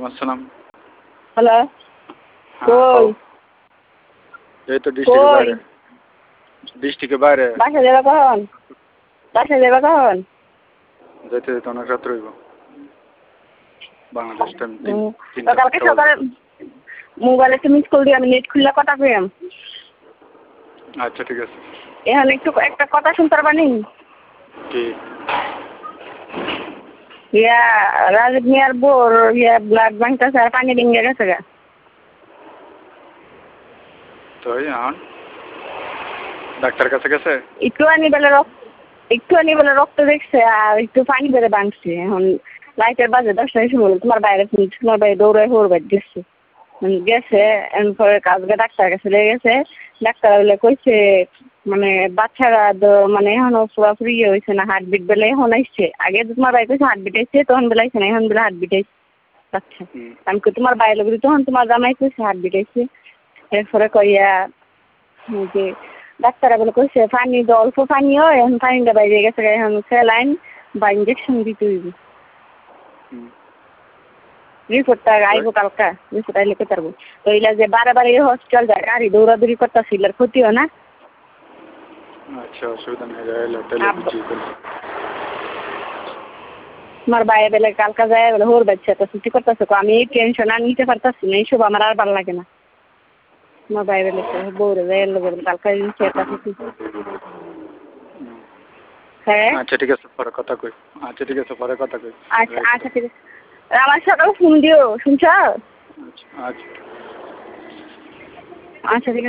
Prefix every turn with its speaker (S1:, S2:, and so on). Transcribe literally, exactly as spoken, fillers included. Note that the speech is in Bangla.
S1: আসসালাম।
S2: হ্যালো
S1: হ্যাঁ,
S2: কই
S1: এই তো ডিস্ট্রিক্টের
S2: কই
S1: বাইরে। ডিস্ট্রিক্টের বাইরে
S2: বাসা যাবা কখন বাসা যাবা কখন
S1: যেতে যেতে অনেক রাত রইব। বাংলাদেশ টাইম তিন
S2: হুম, তো
S1: তিনটা
S2: কালকে
S1: চারটা
S2: সকালে
S1: বাজে।
S2: মোবাইলে তুমি স্কুল দিয়ে আমি নেট খুললে কথা পেলাম।
S1: আচ্ছা ঠিক আছে।
S2: এখন একটু একটা কথা শুনতে পারবানি?
S1: কি?
S2: ইয়া রাজীব মিয়ার বোর ইয়া ব্লাড ব্যাংকটা স্যার পানি ভেঙে গেছে গা।
S1: তো এখন ডাক্তার কাছে গেছে?
S2: একটু আনি বেলা রক্ত একটু আনি বেলা রক্ত দেখছে আর একটু পানি বেড়ে বাঁধছে। এখন লাইটের বাজে দশটায় শুরু তোমার বাইরে তোমার বাইরে দৌড়ায় হোর বাদ গেছে গেছে এরপরে কাজকে ডাক্তার কাছে লেগে গেছে। ডাক্তার বলে কইছে মানে বাচ্চারা মানে এখনো পুরোপুরি ইয়ে হয়েছে না, হার্টবিট বেলে এখন আসছে। আগে তোমার বাইরে কইছে হার্টবিট আসছে, তখন বেলা আসছে না, এখন বেলা হার্টবিট আসছে। আচ্ছা আমি কই তোমার বাইরে লোক তখন তোমার জামাই কইছে হার্টবিট আসছে। এরপরে কইয়া যে ডাক্তার বলে কইছে পানি তো অল্প পানি হয়, এখন পানিটা বাইরে গেছে, এখন স্যালাইন বা ইঞ্জেকশন দিতে হইব। রিপোর্টটা আইব কালকা, রিপোর্ট আইলে কে পারবো। তো এইলা যে বারে বারে হসপিটাল যায় গাড়ি দৌড়াদৌড়ি করতেছিল আর ক্ষতিও না।
S1: আচ্ছা অসুবিধা নেই, যাইলে তাহলে বুঝিয়ে ফেলি।
S2: আমার বাইরে বেলে কালকা যায় বলে হোর বাচ্চা তো ছুটি করতেছে, আমি এই টেনশন আর নিতে পারতাছি না, এইসব আমার আর ভালো লাগে না। আমার বাইরে বেলে বউরে যাই এলো বলে কালকা নিচে একটা ছুটি। হ্যাঁ
S1: আচ্ছা ঠিক আছে পরে কথা কই। আচ্ছা ঠিক আছে পরে কথা কই।
S2: আচ্ছা আচ্ছা ঠিক আছে, আমার সকালে ফোন দিও শুনছ?
S1: আচ্ছা আচ্ছা
S2: আচ্ছা ঠিক আছে।